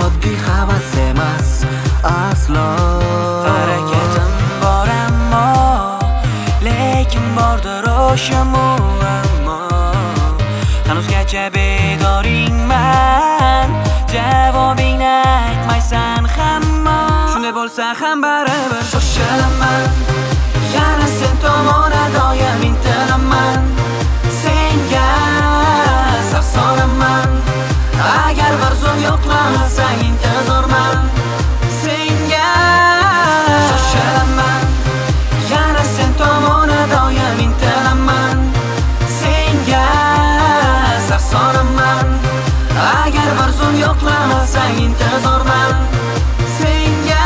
oddiy havas emas aslo. Harakatim bor ammo, lekin bordir o'sha muammo. Hanuzgacha bedoringman, javobingni aytmaysan hamma. Shunday bo'lsa ham baribir shoshilaman, yana sen tomona doim intilaman. Senga sarsonaman, agar bir zum yo'qlamasang intizorman. Senga shoshilaman, yana sen tomona doim intilaman. Senga sarsonaman, agar bir zum yo'qlamasang intizorman. Senga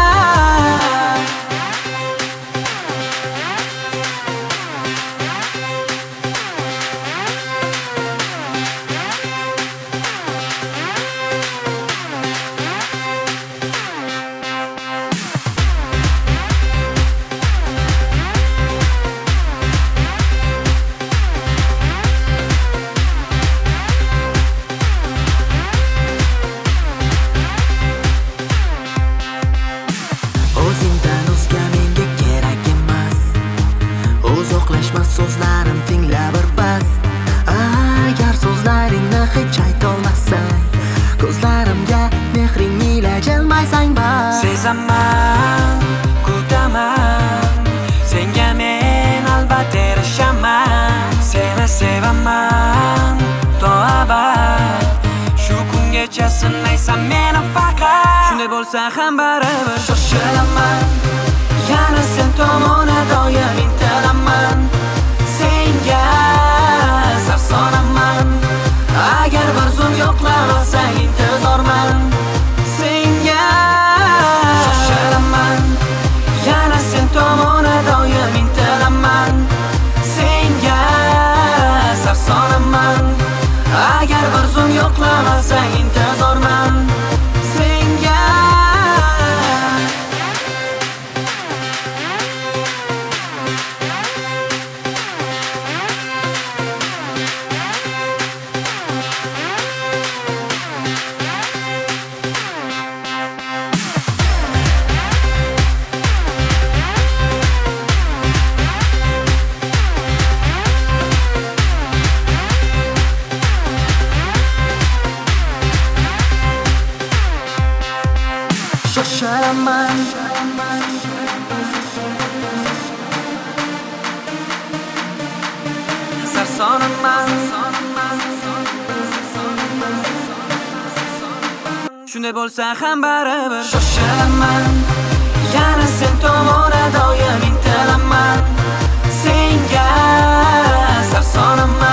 O'zingdan o'zga menga kerak emas, uzoqlashmas so'zlarim tingla bir bas. Agar so'zlaringni hech aytolmasang, ko'zlarimga mehring ila jilmaysang bas. sezaman, kutaman, senga men albatta erishaman. Seni sevaman to abad, shu kungacha sinmaysan meni faqat. Shunday bo'lsa ham baribir shoshilaman, yana sen tomona doim intilaman. Senga sarsonaman, agar bir zum yo'qlamasang intizorman. Senga shoshilaman, yana sen tomona doim intilaman. Senga sarsonaman, agar bir zum yo'qlamasang intizorman. Senga Shoshilaman, sarsonaman. Shunday bo'lsa ham baribir shoshilaman, yana sen tomona doim intilaman. Senga sarsonaman,